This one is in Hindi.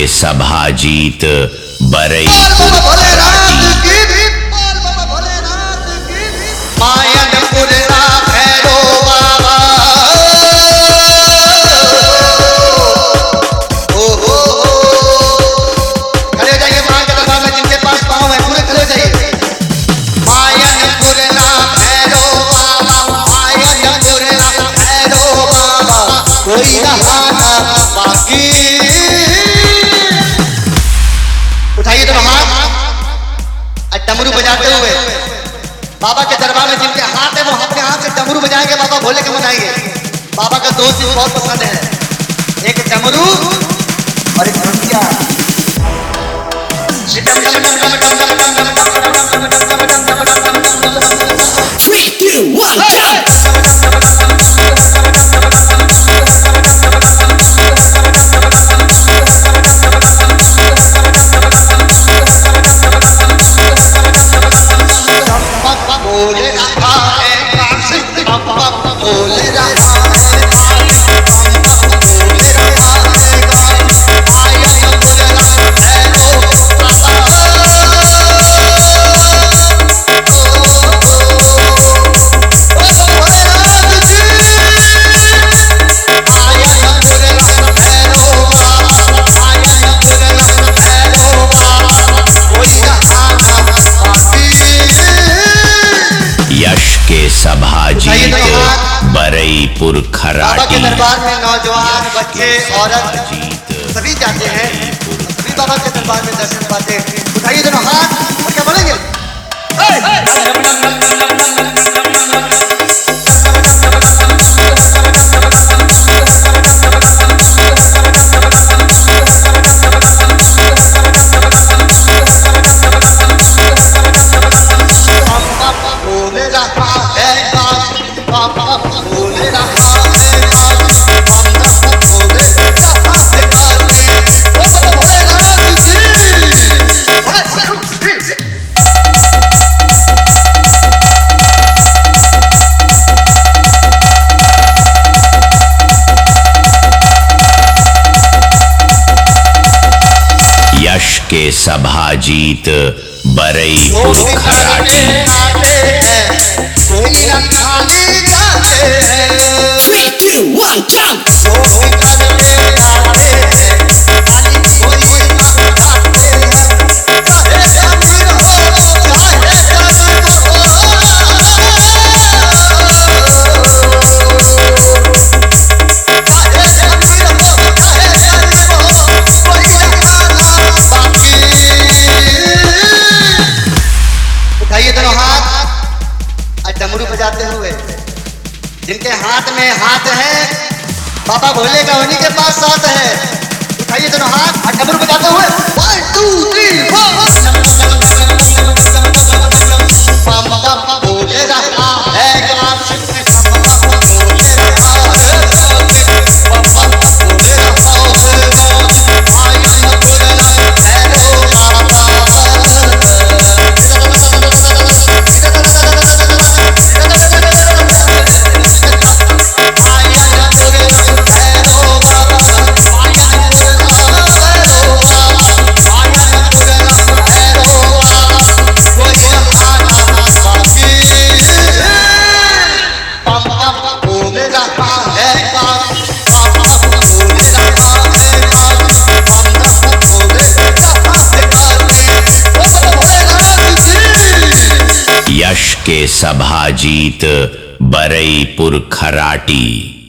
सभा जीत बरई कोई रहा बाकी। उठाइए तो हाथ डमरू बजाते हुए बाबा के दरबार में जिनके हाथ है वो अपने हाथ से डमरू बजाएंगे, बाबा भोले के मनाएंगे। बाबा का दो चीज बहुत पसंद है, एक डमरू और एक भंगिया। सभा जीत बरईपुर खराटी। बाबा के दरबार में नौजवान बच्चे औरत सभी जाते हैं, सभी बाबा के दरबार में दर्शन पाते हैं। उठाइए दोनों हाथ और क्या बोलेंगे? यश के सभा जीत बरईपुर खराटी। कोई खाली जाते हैं 3, 2, 1 jump। डमरू बजाते हुए जिनके हाथ में हाथ है बाबा भोले का, उन्हीं के पास साथ है। उठाइए दोनों हाथ और डमरू बजाते हुए 1 2 3 4 भोले रहा है यश के सभा जीत बरईपुर खराटी।